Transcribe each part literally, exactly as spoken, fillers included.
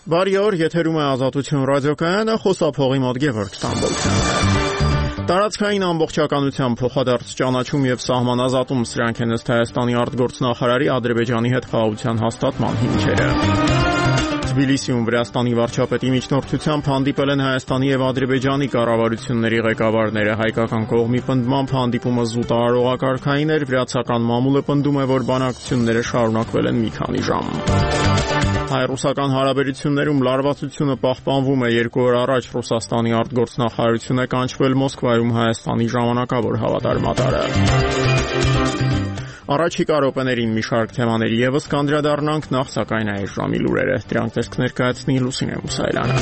Բարի օր, եթերում է Ազատություն ռադիոկայանը, խոսափողի մոտ Գևորգ Ստամբոլցյանը։ Տարածքային ամբողջականության փոխադարձ ճանաչում եւ սահմանազատում սրանք են ըստ Հայաստանի արտգործնախարարի Ադրբեջանի հետ խաղաղության հաստատման հիմքերը։ Թբիլիսիում Վրաստանի վարչապետի միջնորդությամբ հանդիպել են Հայաստանի եւ Ադրբեջանի կառավարությունների ղեկավարները։ Հայկական կողմի պնդմամբ հանդիպումը զուտահարողակարգային էր, վրացական մամուլը պնդում է, որ բանակցությունները շարունակվել են մի քանի ժամ։ Հայ-ռուսական հարաբերություններում լարվածությունը պահպանվում է։ Երկու օր առաջ Ռուսաստանի արտգործնախարարությունը կանչվել Մոսկվայում Հայաստանի ժամանակավոր հավատարմատարը։ Առաջիկա րոպեներին մի շարք թեմաների եւս կանդրադառնանք, նախ սակայն այս ժամի լուրերը։ Դրանք տեսք ներկայացնի Լուսինե Մուսայելյանը։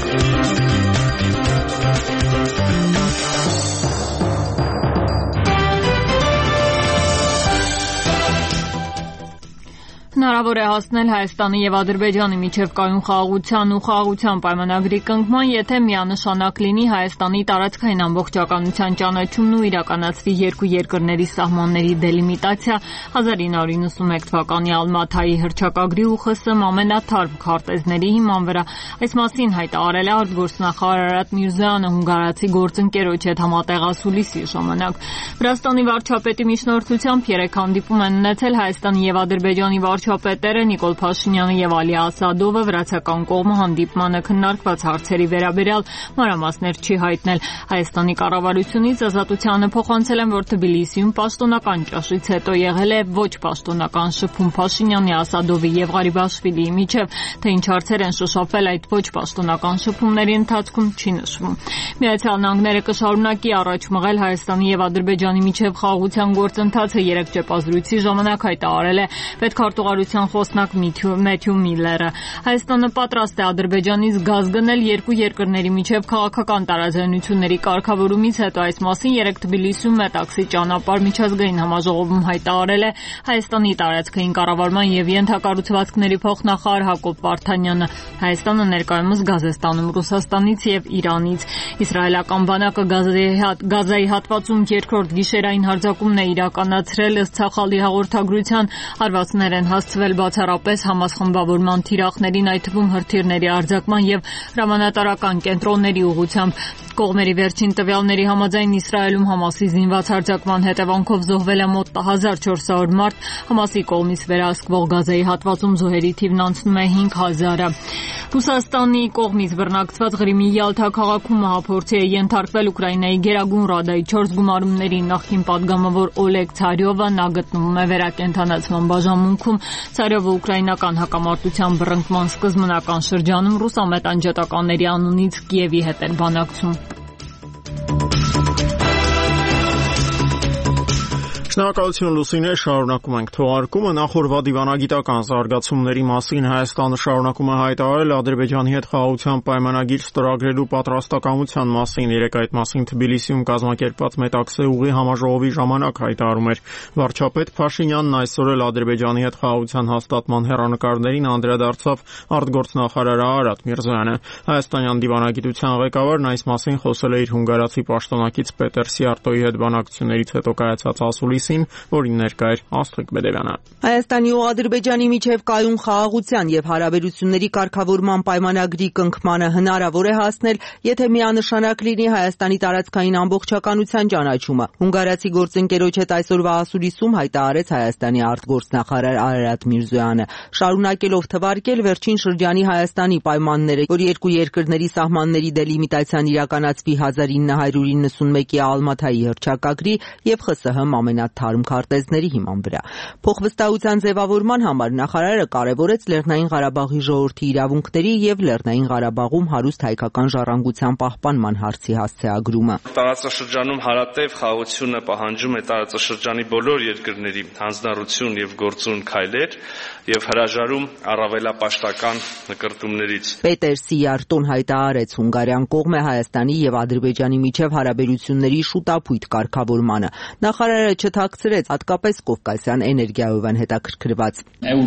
Հնարավոր է հասնել Հայաստանի եւ Ադրբեջանի միջև կայուն խաղաղության ու խաղաղության պայմանագրի կնքման, եթե միանշանակ լինի Հայաստանի տարածքային ամբողջականության ճանաչումն ու իրականացվի երկու երկրների սահմանների դելիմիտացիա հազար ինը հարյուր իննսունմեկ թվականի Ալմաթայի հռչակագրի ու ԽՍՀՄ ամենաթարմ քարտեզների հիման վրա։ Այս մասին հայտարարել է արտգործնախարար Արարատ Միրզոյանը հունգարացի գործընկերոջ հետ համատեղասուլիսի ժամանակ։ Վրաստանի վարչապետի միջնորդությամբ երեք հանդիպում են ունեցել Հայաստանի եւ Ադրբեջանի վարչապետերը Նիկոլ Փաշինյանը եւ Ալի Ասադովը։ Վրացական կողմը հանդիպմանը քննարկված հարցերի վերաբերյալ մանրամասներ չի հայտնել։ Հայաստանի կառավարությունից ազատությանը փոխանցել են, որ Թբիլիսիում պաշտոնական ճաշից հետո եղել է ոչ պաշտոնական շփում Փաշինյանի, Ասադովի եւ Ղարիբաշվիլիի միջև, թե ինչ հարցեր են շոշափել այդ ոչ պաշտոնական շփումների ընթացքում չի նշվում։ Միացյալ Նահանգները կշարունակի առաջ մղել Հայաստանի եւ Ադրբեջանի միջև խաղաղության գործընթացը, երեք ճեպազրույցի ժամանակ հայտարարել է պետքարտուղարության խոսնակ Մեթյու Միլլերը։ Հայաստանը պատրաստ է Ադրբեջանից գազ գնել երկու երկրների միջև քաղաքական տարաձայնությունների կարգավորումից հետո։ Այս մասին երեք Թբիլիսիում Մետաքսի ճանապարհ միջազգային համաժողովում հայտարարել է Հայաստանի տարածքային կառավարման եւ ենթակառուցվածքների փոխնախարար Հակոբ Վարդանյանը։ Հայաստանը ներկայումս գազ է ստանում Ռուսաստանից եւ Իրանից։ Իսրայելական բանակը Գազայի հատվածում երկրորդ գիշերային հարձակումն է իրականացրել, ըստ Ցախալի հաղորդագրության հարվածներ են հասցվել բացառապես Համաս խմբավորման թիրախներին, այդ թվում հրթիռների արձակման եւ հրամանատարական կենտրոնների ուղղությամբ։ Կողմերի վերջին տվյալների համաձայն Իսրայելում Համասի զինված հարձակման հետևանքով զոհվել է մոտ հազար չորս հարյուր մարդ։ Համասի կողմից վերահսկվող Գազայի հատվածում զոհերի թիվն անցնում է հինգ հազարը։ Ռուսաստանի կողմից բռնակցված Ղրիմի Յալթա քաղաքում մահափորձի է ենթարկվել Ուկրաինայի Գերագույն Ռադայի չորս գումարումների նախկին падգամավոր Օլեգ Ցարյովը։ Նա գտնվում է վերակենդանացման բաժանմունքում։ Ցարյովը ուկրաինական հակամարտության բռնկման սկզբնական շրջանում ռուսամետ անջատականների անունից Կիևի հետ էր բանակցում։ Շնորհակալություն Լուսինե, շարունակում ենք թողարկումը։ Նախորդ դիվանագիտական զարգացումների մասին Հայաստանը շարունակում է հայտարարել Ադրբեջանի հետ խաղաղության պայմանագիր ստորագրելու պատրաստակամության մասին։ Երեք այդ մասին Թբիլիսիում կազմակերպված Մետաքսե ուղի համաժողովի ժամանակ հայտարարում էր վարչապետ Փաշինյանն։ Այսօր էլ Ադրբեջանի հետ խաղաղության հաստատման հեռանկարներին անդրադարձավ արտգործնախարար Արարատ Միրզոյանը։ Հայաստանյան դիվանագիտության ղեկավարն այս մասին խոսել է իր հունգարացի պաշտոնակից Պետեր Սիարտոյի հետ բանակցություններից հետո կայացած ասուլիսին, որին ներկա էր Աստղիկ Բեդևյանը։ Հայաստանի ու Ադրբեջանի միջև կայուն խաղաղության եւ հարաբերությունների կարգավորման պայմանագրի կնքմանը հնարավոր է հասնել, եթե միանշանակ լինի Հայաստանի տարածքային ամբողջականության ճանաչումը։ Հունգարացի գործընկերոջ հետ այսօրվա ասուլիսում հայտարարեց Հայաստանի արտգործնախարար Արարատ Միրզոյանը, շարունակելով թվարկել վերջին շրջանի Հայաստանի պայմանները, որ երկու երկրների սահմանների դելիմիտացիան իրականացվի հազար ինը հարյուր իննսունմեկի Ալմաթայի հռչակագրի եւ ԽՍՀՄ ամենաթարմ քարտեզների հիման վրա։ Փոխվստահության ձևավորման համար նախարարը կարևորեց Լեռնային Ղարաբաղի ժողովրդի իրավունքների եւ Լեռնային Ղարաբաղում հարուստ հայկական ժառանգության պահպանման հարցի հասցեագրումը։ Տարածաշրջանում հարատև խաղաղությունը պահանջում է տարածաշրջանի բոլոր երկրների հանձնառություն եւ գործուն քայլեր եւ հրաժարում առավելապաշտական նկրտումներից։ Պետեր Սիարտոն հայտարարեց հունգարյան կողմը Հայաստանի եւ Ադրբեջանի միջև հարաբերությունների շուտապույտ կարգավորմանը։ Նախարարը չթաքցրեց հատկապես Կովկասյան էներգիայով են հետաքրքրված։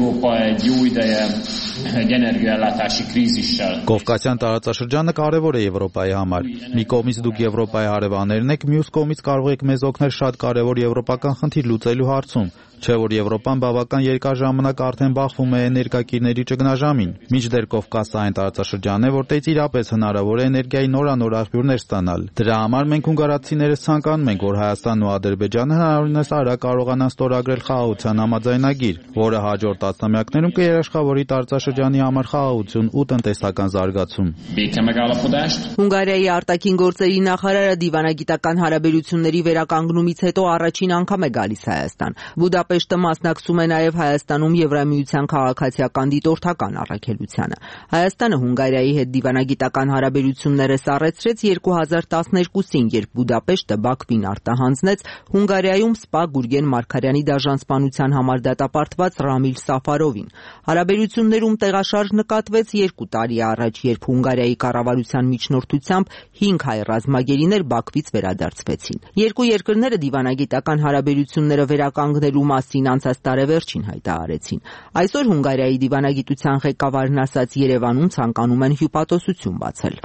Կովկասյան տարածաշրջանը կարևոր է Եվրոպայի համար։ Մի կողմից դուք Եվրոպայի հարևաններն եք, մյուս կողմից կարող եք մեզ օգնել շատ կարևոր եվրոպական խնդիր լուծելու հարցում։ Չէ՞ որ Եվրոպան բավական երկար ժամանակ արդեն բախվում է էներգակիրների ճգնաժամին։ Մինչդեռ Կովկասային տարածաշրջանն է, որտեղից իրապես հնարավոր է էներգիայի նորանոր աղբյուրներ ստանալ։ Դրա համար մենք հունգարացիներս ցանկանում ենք, որ Հայաստանն ու Ադրբեջանը հնարավորինս արագ կարողանան ստորագրել խաղաղության համաձայնագիր, որը հաջորդ տասնամյակներում կերաշխավորի տարածաշրջանի համար խաղաղություն ու տնտեսական զարգացում։ Հունգարիայի արտաքին գործերի նախարարը դիվանագիտական հարաբերությունների վերականգնումից հետո առաջին անգամ է գալիս Հայաստան։ Բուդապեշտը մասնակցում է նաև Հայաստանում Եվրամիության քաղաքացիական դիտորդական առաքելությանը։ Հայաստանը Հունգարիայի հետ դիվանագիտական հարաբերությունները սառեցրեց երկու հազար տասներկուսին, երբ Բուդապեշտը Բաքվին արտահանձնեց Հունգարիայում Սպա Գուրգեն Մարգարյանի դաշնասպանության համար դատապարտված Ռամիլ Սաֆարովին։ Հարաբերություններում տեղաշարժ նկատվեց երկու տարի առաջ, երբ Հունգարիայի կառավարության միջնորդությամբ հինգ հայ ռազմագերիներ Բաքվից վերադարձվեցին։ Երկու երկրները դիվանագիտական հարաբերությունները վերականգնելու մասին անցած տարեվերջին հայտարարեցին։ Այսօր Հունգարիայի դիվանագիտության ղեկավարն ասաց, Երևանում ցանկանում են հյուպատոսություն բացել։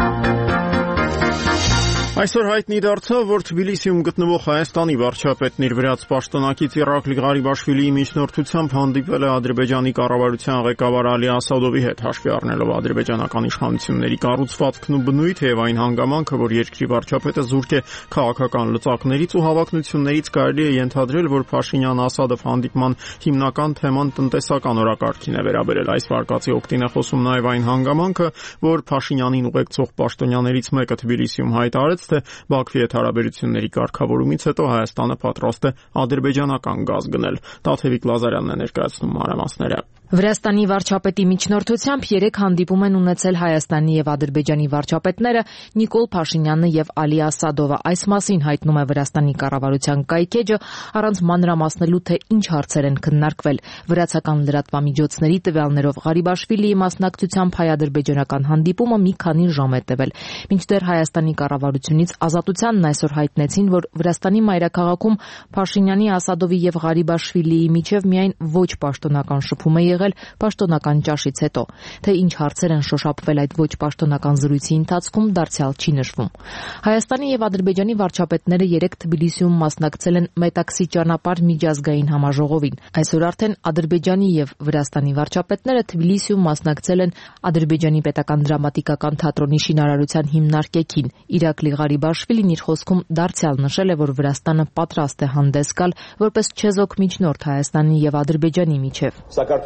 Այսօր հայտնի դարձավ, որ Թբիլիսիում գտնվող Հայաստանի վարչապետն իր վրաց պաշտոնակից Իռակլի Ղարիբաշվիլիի միջնորդությամբ հանդիպել է Ադրբեջանի կառավարության ղեկավար Ալի Ասադովի հետ, հաշվի առնելով ադրբեջանական իշխանությունների կառուցվածքն ու բնույթը եւ այն հանգամանքը, որ երկրի վարչապետը զուրկ է քաղաքական լծակներից ու հավակնություններից, կարելի է ենթադրել, որ Փաշինյան-Ասադով հանդիպման հիմնական թեման տնտեսական օրակարգին է վերաբերել։ Այս վարկածի օգտին է խոսում նաեւ այն հանգամանքը, որ Փաշինյանին ուղեկցող պաշտոնյաներից մեկը Թբիլիսիում հայտարարեց, թե Բաքվի հետ հարաբերությունների կարգավորումից հետո Հայաստանը պատրաստ է ադրբեջանական գազ գնել։ Տաթևիկ Լազարյանն է ներկայացնում մանրամասները։ Վրաստանի վարչապետի միջնորդությամբ երեք հանդիպում են ունեցել Հայաստանի եւ Ադրբեջանի վարչապետները Նիկոլ Փաշինյանը եւ Ալի Ասադովը։ Այս մասին հայտնում է Վրաստանի կառավարության կայքեջը, առանց մանրամասնելու, թե ինչ հարցեր են քննարկվել։ Վրացական լրատվամիջոցների տվյալներով Ղարիբաշվիլիի մասնակցությամբ հայ-ադրբեջանական հանդիպումը մի քանի ժամ է տևել։ Մինչդեռ Հայաստանի կառավարությունից Ազատությանն այսօր հայտնեցին, որ Վրաստանի մայրաքաղաքում Փաշինյանի, Ասադովի եւ Ղարիբաշվիլիի միջև միայն ոչ պաշտոնական շփում է եղել պաշտոնական ճաշից հետո։ Թե ինչ հարցեր են շոշափվել այդ ոչ պաշտոնական զրույցի ընթացքում, դարձյալ չի նշվում։ Հայաստանի եւ Ադրբեջանի վարչապետները երեք Թբիլիսիում մասնակցել են Մետաքսի ճանապարհ միջազգային համաժողովին։ Այսօր արդեն Ադրբեջանի եւ Վրաստանի վարչապետները Թբիլիսիում մասնակցել են Ադրբեջանի պետական դրամատիկական թատրոնի շինարարության հիմնարկեքին։ Իռակլի Ղարիբաշվիլին իր խոսքում դարձյալ նշել է, որ Վրաստանը պատրաստ է հանդես գալ որպես չեզոք միջնորդ Հայաստանի եւ Ադրբեջանի միջև։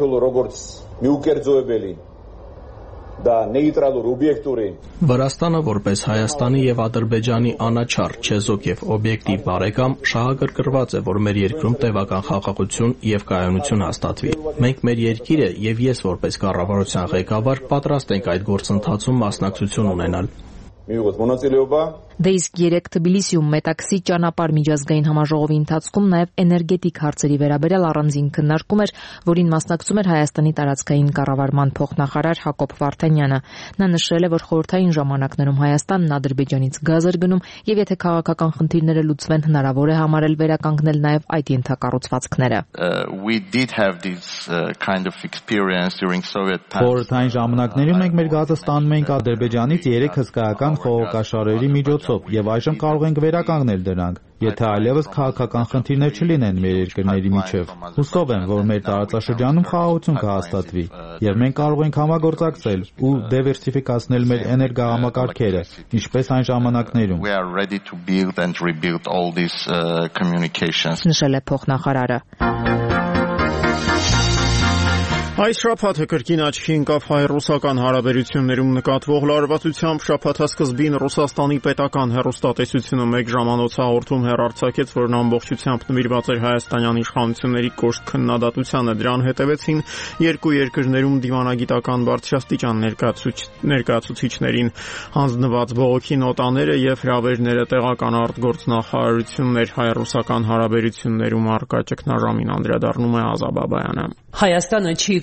Վրաստանը որպես Հայաստանի եւ Ադրբեջանի անաչառ, չեզոք եւ օբյեկտիվ բարեկամ շահագրգռված է, որ մեր երկրում տևական խաղաղություն եւ կայունություն հաստատվի։ Մենք մեր երկիրը եւ ես որպես կառավարության ղեկավար պատրաստ ենք այդ գործընթացում մասնակցություն ունենալ։ Դե իսկ երեք Թբիլիսիում Մետաքսի ճանապարհ միջազգային համաժողովի ընթացքում նաև էներգետիկ հարցերի վերաբերյալ առանձին քննարկում էր, որին մասնակցում էր Հայաստանի տարածքային կառավարման փոխնախարար Հակոբ Վարդանյանը։ Նա նշել է, որ խորհրդային ժամանակներում Հայաստանն Ադրբեջանից գազ էր գնում եւ եթե քաղաքական խնդիրները լուծվեն, հնարավոր է համարել վերականգնել նաև այդ ենթակառուցվածքները։ Խորհրդային ժամանակներում մենք մեր գազը ստանում էինք Ադրբեջանից երեք հսկայական խողոկաշարերի միջոցով եւ այժմ կարող ենք վերականգնել դրանք, եթե այլևս քաղաքական խնդիրներ չլինեն մեր երկրների միջև։ Հուսով եմ, որ մեր տարածաշրջանում խաղաղություն կհաստատվի եւ մենք կարող ենք համագործակցել ու դիվերսիֆիկացնել մեր էներգահամակարգերը, ինչպես այն ժամանակներում։ Նշել է փոխնախարարը։ Այս շաբաթը կրկին աչքի ընկավ հայ-ռուսական հարաբերություններում նկատվող լարվածությամբ։ Շաբաթասկզբին Ռուսաստանի պետական հեռուստատեսությունը մեկ ժամանոց հաղորդում հեռարձակեց, որն ամբողջությամբ նվիրված էր հայաստանյան իշխանությունների կոշտ քննադատությանը։ Դրան հետևեցին երկու երկրներում դիվանագիտական բարձրաստիճան ներկայացուցիչներին հանձնված բողոքի նոտաները եւ հրավերները։ Տեղական արտգործնախարարություններ հայ-ռուսական հարաբերություններում առկա ճգնաժամին անդրադառնում է Ազա Բաբայանը։ Հայաստանը չի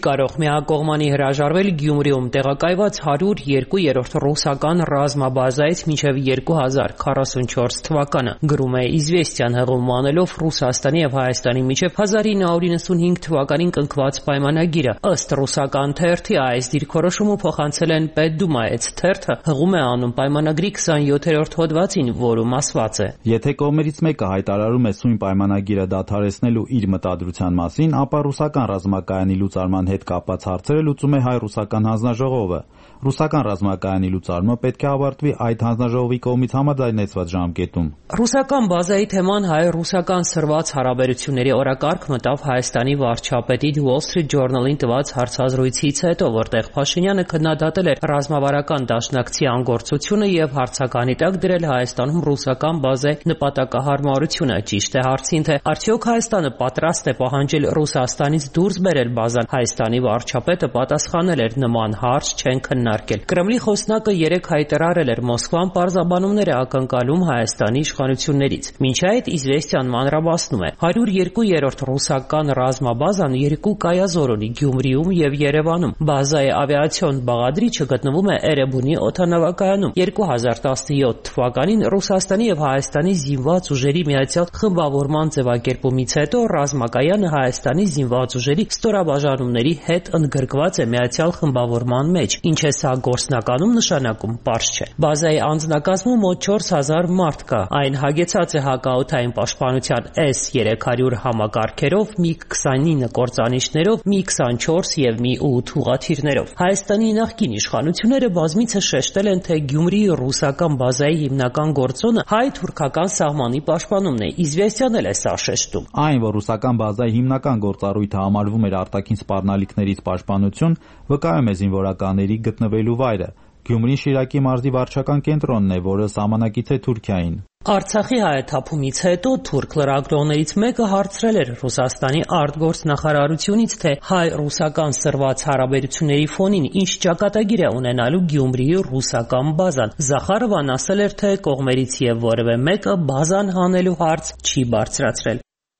կարող միակողմանի հրաժարվել Գյումրիում տեղակայված հարյուր երկու ռուսական ռազմաբազայից մինչև երկու հազար քառասունչորս թվականը, գրում է «Իզվեստիան» հղում անելով Ռուսաստանի եւ Հայաստանի միջև հազար ինը հարյուր նվաթ թվականին կնքված պայմանագիրը։ Ըստ ռուսական թերթի այս դիրքորոշումը փոխանցել են Պետդումայից։ Թերթը հղում է անում պայմանագրի քսանյոթերորդ հոդվածին, որում ասված է. Եթե կողմերից մեկը հայտարարում է սույն պայմանագիրը դադարեցնելու իր մտադրության մասին, ապա ռուսական ռազմակայանի լուծարման հետ կապված հարցերը լուծում է հայ-ռուսական հանձնաժողովը։ Ռուսական ռազմակայանի լուծարումը պետք է ավարտվի այդ հանձնաժողովի կողմից համաձայնեցված ժամկետում։ Ռուսական բազայի թեման հայ-ռուսական սրված հարաբերությունների օրակարգ մտավ Հայաստանի վարչապետի Wall Street Journal-ին տված հարցազրույցից հետո, որտեղ Փաշինյանը քննադատել էր ռազմավարական դաշնակցի անգործությունը եւ հարցականի տակ դրել Հայաստանում ռուսական բազայի նպատակահարմարությունը։ Ճիշտ է հարցին, թե արդյոք Հայաստանը պատրաստ է պահանջել Ռուսաստանից դուրս բերել բազան։ Հայաստանի վարչապետը պատասխանել էր. նման հարց չեն քննարկել։ Կրեմլի խոսնակը երեկ հայտարարել էր Մոսկվան պարզաբանումներ է ակնկալում Հայաստանի իշխանություններից։ Մինչ այդ Իզվեստիան մանրամասնում է. հարյուր երկու ռուսական ռազմաբազան երկու կայազոր ունի Գյումրիում եւ Երևանում։ Բազայի ավիացիոն բաղադրիչը գտնվում է Էրեբունի օդանավակայանում։ երկու հազար տասնյոթ թվականին Ռուսաստանի եւ Հայաստանի զինված ուժերի միացյալ խմբավորման ձևակերպումից հետո ռազմակայանը Հայաստանի զինված ուժերի ստորաբաժանումների հետ ընդգրկված է միացյալ խմբավորման մեջ։ Ինչ է սա գործնականում նշանակում, պարզ չէ։ Բազայի անձնակազմում մոտ չորս հազար մարդ կա։ Այն հագեցած է հակաօդային պաշտպանության էս երեք հարյուր համակարգերով, միգ քսանինը կործանիչներով, մի քսանչորս եւ մի ութ ուղղաթիռներով։ Հայաստանի նախկին իշխանությունները բազմիցս շեշտել են, թե Գյումրիի ռուսական բազայի հիմնական գործոնը հայ-թուրքական սահմանի պաշտպանումն է։ Իզվեստիան էլ է սա շեշտում։ Այն, որ ռուսական բազայի հիմնական գործառույթը համարվում էր արտաքին սպառնալիքներից պաշտպանություն, վկայում է զինվորականների գտնվելու վայրը։ Գյումրին Շիրակի մարզի վարչական կենտրոնն է, որը սահմանակից է Թուրքիային։ Արցախի հայաթափումից հետո թուրք լրագրողներից մեկը հարցրել էր Ռուսաստանի արտգործնախարարությունից, թե հայ-ռուսական սրված հարաբերությունների ֆոնին ինչ ճակատագիր է ունենալու Գյումրիի ռուսական բազան։ Զախարովան ասել էր, թե կողմերից եւ որևէ մեկը բազան հանելու հարց չի բարձրացրել։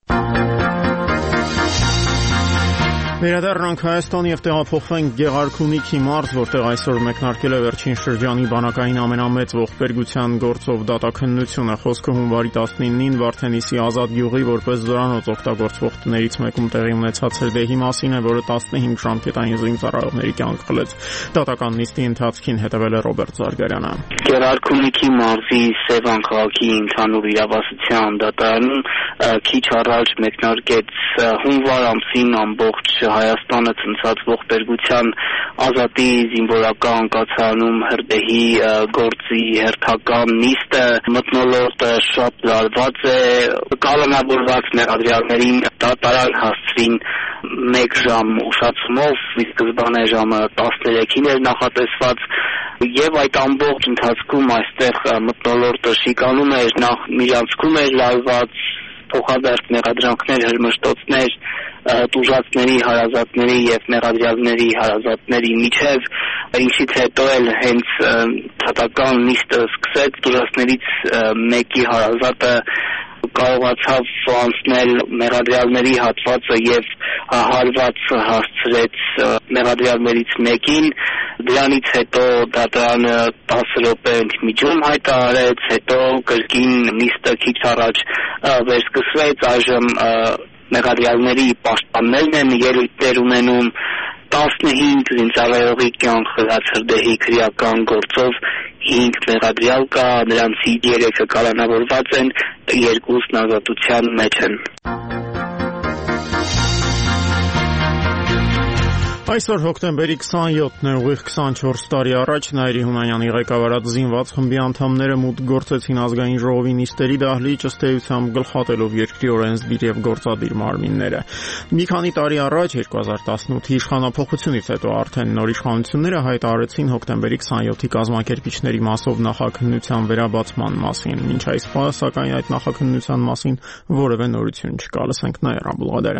Վերադառնանք Հայաստան եւ տեղափոխվենք Գեղարքունիքի մարզ, որտեղ այսօր մեկնարկել է վերջին շրջանի բանակային ամենամեծ ողբերգության գործով դատաքննությունը։ Խոսքը հունվարի տասնինին Վարդենիսի Ազատ գյուղի որպես զորանոց օգտագործվող տներից մեկում տեղի ունեցած հրդեհի մասին է, որը տասնհինգ ժամկետային զինծառայողների կյանք խլեց։ Դատական նիստի ընթացքին հետևել է Ռոբերտ Զարգարյանը։ Գեղարքունիքի մարզի Սևան քաղաքի ընդհանուր իրավասության դատարանում քիչ առաջ մեկնարկեց հունվար ամսին ամբողջ Հայաստանը ցնցած ողբերգության ազատի զինվորական կացարանում հրդեհի գործի հերթական նիստը մթնոլորտը շատ լարված է, կալանավորված մեղադրյալներին դատարան հասցրին մեկ ժամ ուշացումով, ի սկզբանե ժամը տասներեքին էր նախատեսված, եւ այդ ամբողջ ընթացքում այստեղ մթնոլորտը շիկանում էր, նախ միջանցքում էր լարված, փոխադարձ մեղադրանքներ, հրմշտոցներ տուժածների, հարազատների եւ մեղադրյալների հարազատների միջև, ինչից հետո էլ հենց դատական նիստը սկսեց, տուժածներից մեկի հարազատը կարողացավ անցնել մեղադրյալների հատվածը եւ հարված հասցրեց մեղադրյալներից մեկին, դրանից հետո դատարանը տասը րոպե ընդմիջում հայտարարեց, հետո կրկին նիստը քիչ առաջ վերսկսվեց, այժմ մեղադրյալների պաշտպաններն են ելույթներ ունենում, տասնհինգ զինծառայողի կյանք խլած հրդեհի քրեական գործով հինգ մեղադրյալ կա, նրանցից երեքը կալանավորված են, երկուսն ազատության մեջ են։ Այսօր հոկտեմբերի քսանյոթն է, ուղիղ քսանչորս տարի առաջ Նայիրի Հունանյանի ղեկավարած զինված խմբի անդամները մուտք գործեցին ազգային ժողովի նիստերի դահլիճ, ըստ էությամբ գլխատելով երկրի օրենսդիր եւ գործադիր մարմինները։ Մի քանի տարի առաջ երկու հազար տասնութի իշխանափոխությունից հետո արդեն նոր իշխանությունները հայտարարեցին հոկտեմբերի քսանյոթի կազմակերպիչների մասով նախաքննության վերաբացման մասին։ Մինչ այս պահը, սակայն, այդ նախաքննության մասին որևէ նորություն չկա։ Լսենք Նաիրա Բուլղադարյանի։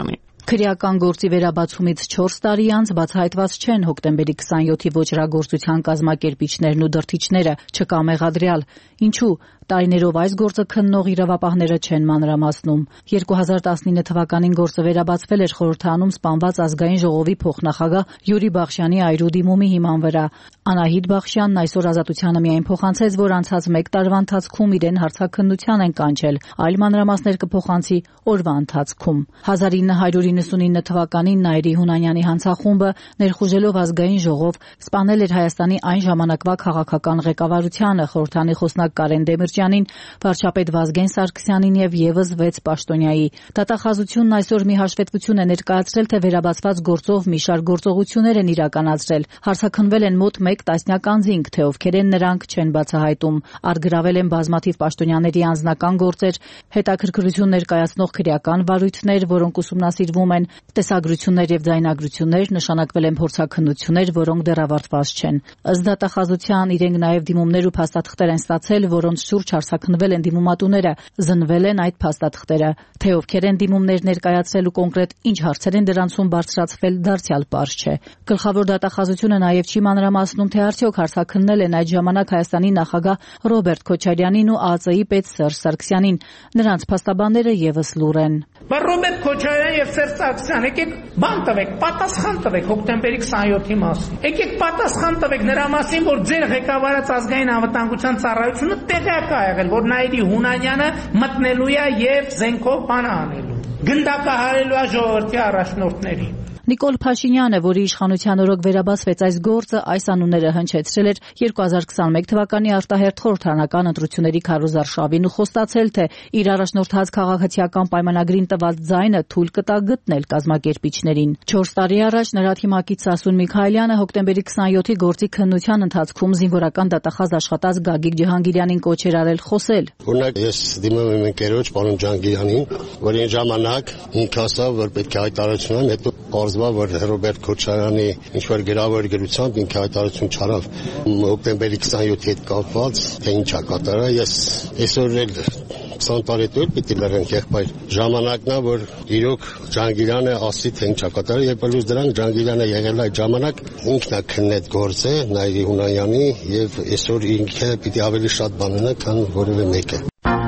Քրեական գործի վերաբացումից չորս տարի անց բացահայտված չեն հոկտեմբերի քսաներորդ-ի ոճրագործության կազմակերպիչներն ու դրդիչները, չկա մեղադրյալ։ Ինչու՞։ Տարիներով այս գործը քննող իրավապահները չեն մանրամասնում։ երկու հազար տասնինը թվականին գործը վերաբացվել էր խորհրդարանում սպանված ազգային ժողովի փոխնախագահ Յուրի Բախշյանի այրու դիմումի հիման վրա։ Անահիտ Բախշյանն այսօր Ազատությանը միայն փոխանցեց, որ անցած մեկ տարվա ընթացքում իրեն հարցաքննության են կանչել, այլ մանրամասներ կփոխանցի օրվա ընթացքում։ հազար ինը հարյուր իննսունինը թվականին Նայիրի Հունանյանի հանցախումբը ներխուժելով ազգային ժողով սպանել էր Հայաստանի այն ժամանակվա քաղաքական ղեկավարությանը, խորհրդանի խոսնակ Կարեն Դեմիրճյանին, վարչապետ Վազգեն Սարգսյանին եւ եւս վեց պաշտոնյայի։ Դատախազությունն այսօր մի հաշվետվություն է ներկայացրել, թե վերաբացված գործով մի շարք գործողություններ են իրականացրել։ Հարցաքննվել են մոտ մեկ տասնյակ անձինք, թե ովքեր են նրանք չեն բացահայտում։ Արգրավել են բազմաթիվ պաշտոնյաների անձնական գործեր, հետաքրքրություն ներկայացնող քրեական վարույթներ, որոնք ուսումնասիրվում են, տեսագրություններ եւ ձայնագրություններ, նշանակվել են փորձաքննություններ, որոնք դեռ ավարտված չեն։ Ըստ դատախազության իրենք նաեւ դիմումներ ու փաստաթղթեր են ստացել, որոնց շուրջ հարցաքննվել են դիմումատուները, զնվել են այդ փաստաթղթերը։ Թե ովքեր են դիմումներ ներկայացրել ու կոնկրետ ինչ հարցեր են դրանցում բարձրացվել, դարձյալ պարզ չէ։ Գլխավոր դատախազությունը նաեւ չի մանրամասնում, թե արդյոք հարցաքննել են այդ ժամանակ Հայաստանի նախագահ Ռոբերտ Քոչարյանին ու ԱԱԾ-ի պետ Սերժ Սարգսյանին։ Նրանց փաստաբանները եւս լուռ են։ Բայց Ռոբերտ Քոչարյան եւ Սերժ Սարգսյան, եկեք բան տվեք, պատասխան տվեք հոկտեմբերի քսաներորդի մասին։ Եկեք պատասխան տվեք նրա մասին, որ ձեր ղեկավարած ազգային անվտանգության ծառայությունը տեղյակ է եղել, որ Նայիրի Հունանյանը մտնելու է եւ զենքով բան անելու։ Գնդակահարելու է ժողովրդի առաջնորդներին։ Նիկոլ Փաշինյանը, որի իշխանության օրոք վերաբացվեց այս գործը, այս անունները հնչեցրել էր երկու հազար քսաներորդ թվականի արտահերթ խորհրդարանական ընտրությունների քարոզար շավին ու խոստացել, թե իր առաջնորդած քաղաքացիական պայմանագրին տված ձայնը թույլ կտա գտնել կազմակերպիչներին։ չորս տարի առաջ նրա թիմակից Սասուն Միքայելյանը հոկտեմբերի քսաներորդի գործի քննության ընթացքում զինվորական դատախազ աշխատած Գագիկ Ջհանգիրյանին կոչ էր արել խոսել։ Օրինակ ես դիմում եմ ընկերոջ պարոն Ջհանգիրյանին, որ այն ժամանակ ինքը ասավ, որ պետք է հայտարարություն անեն, հետո որ Ռոբերտ Քոչարյանի ինչ-որ գրավոր գրությամբ ինքը հայտարարություն չարավ հոկտեմբերի քսաներորդի հետ կապված, թե ինչ է կատարել։ Ես այսօր էլ քսան տարի հետո պիտի լռենք, եղբայր ժամանակն է, որ իրոք Ջհանգիրյանը ասի, թե ինչ է կատարել, եւ բլուզ դրանք Ջհանգիրյանը եղել այդ ժամանակ ինքն է քննել գործը Նայիրի Հունանյանի եւ այսօր ինքը պիտի ավելի շատ բան ունենա, քան որևէ մեկը։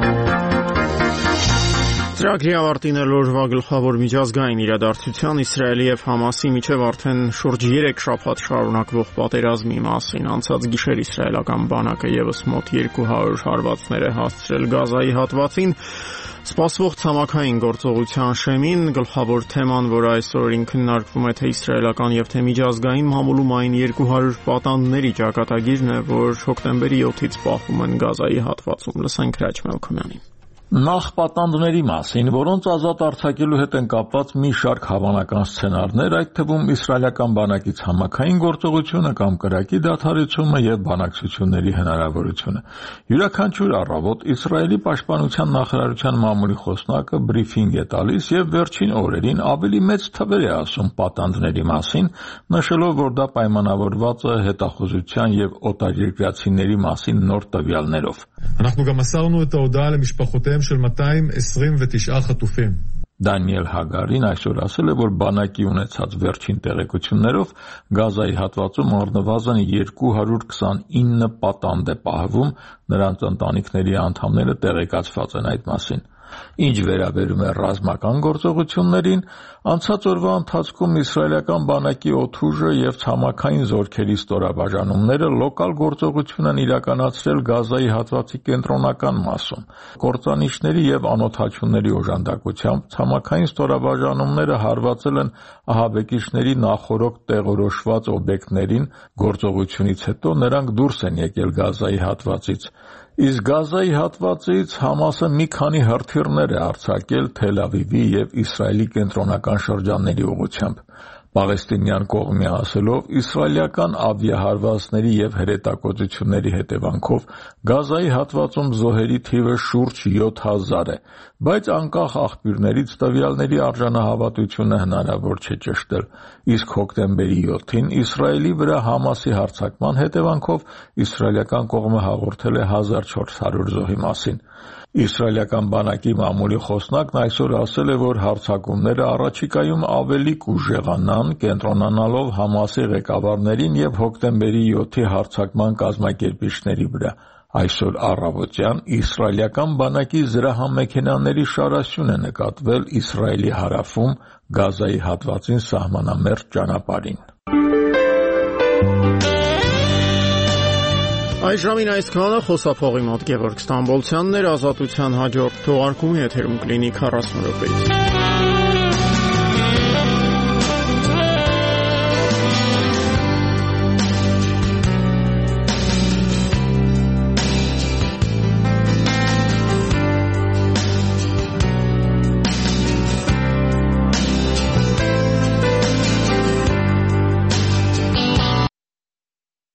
Ծրագրի ավարտին էլ օրվա գլխավոր միջազգային իրադարձության Իսրայելի եւ Համասի միջև արդեն շուրջ երեք շաբաթ շարունակվող պատերազմի մասին անցած գիշեր իսրայելական բանակը եւս մոտ երկու հարյուր հարվածներ է հասցրել Գազայի հատվածին։ Սպասվող ցամաքային գործողության շեմին գլխավոր թեման, որ այսօր քննարկվում է, թե իսրայելական եւ թե միջազգային մամուլում այն երկու հարյուր պատանդների ճակատագիրն է, որ հոկտեմբերի յոթից պահվում են Գազայի հատվածում։ Լսենք Հրաչ Մելքոմյանին։ Նախ պատանդների մասին, որոնց ազատ արձակելու հետ են կապված մի շարք հավանական սցենարներ, այդ թվում իսրայելական բանակի ցամաքային գործողությունը կամ կրակի դադարեցումը եւ բանակցությունների հնարավորությունը։ Յուրաքանչյուր առավոտ Իսրայելի պաշտպանության նախարարության մամուլի խոսնակը բրիֆինգ է տալիս եւ վերջին օրերին ավելի մեծ թվեր է ասում պատանդների մասին, նշելով, որ դա պայմանավորված է հետախուզության եւ օտարերկրացիների մասին նոր տվյալներով։ אנחנו גם מסרנו את ההודעה למשפחותיהם של מאתיים עשרים ותשעה חטופים. Դանիել Հագարին այսօր ասել է, որ բանակի ունեցած վերջին տեղեկություններով Գազայի հատվածում առնվազն երկու հարյուր քսանինը պատանդ է պահվում, նրանց ընտանիքների անդամները տեղեկացված են այդ մասին։ Ինչ վերաբերում է ռազմական գործողություններին, անցած օրվա ընթացքում իսրայելական բանակի օդուժը եւ ցամաքային զորքերի ստորաբաժանումները լոկալ գործողություն են իրականացրել Գազայի հատվածի կենտրոնական մասում։ Կործանիչների եւ անօթաչուների օժանդակությամբ ցամաքային ստորաբաժանումները հարվածել են ահաբեկիչների նախորոք տեղորոշված օբյեկտներին, գործողությունից հետո նրանք դուրս են եկել Գազայի հատվածից։ Իսկ Գազայի հատվածից Համասը մի քանի հրթիռներ է արձակել Թել Ավիվի եւ Իսրայելի կենտրոնական շրջանների ուղղությամբ։ Պաղեստինյան կողմի ասելով, իսրայելական ավիահարվածների եւ հրետակոծությունների հետևանքով Գազայի հատվածում զոհերի թիվը շուրջ յոթ հազար է, բայց անկախ աղբյուրներից տվյալների արժանահավատությունը հնարավոր չէ ճշտել։ Իսկ հոկտեմբերի յոթին Իսրայելի վրա Համասի հարձակման հետևանքով իսրայելական կողմը հաղորդել է հազար չորս հարյուր զոհի մասին։ Իսրայելական բանակի մամուլի խոսնակն այսօր ասել է, որ հարձակումները առաջիկայում ավելի կուժեղանան, կենտրոնանալով Համասի ղեկավարներին եւ հոկտեմբերի յոթի հարձակման կազմակերպիչների վրա։ Այսօր առավոտյան իսրայելական բանակի զրահամեքենաների շարասյուն է նկատվել Իսրայելի հարավում Գազայի հատվածին սահմանամերձ ճանապարհին։ Այս ժամին այսքանը խոսափողի մոտ Գևորգ Ստամբոլցյանն էր, Ազատության հաջորդ թողարկումը եթերում կլինի քառասուն րոպեից։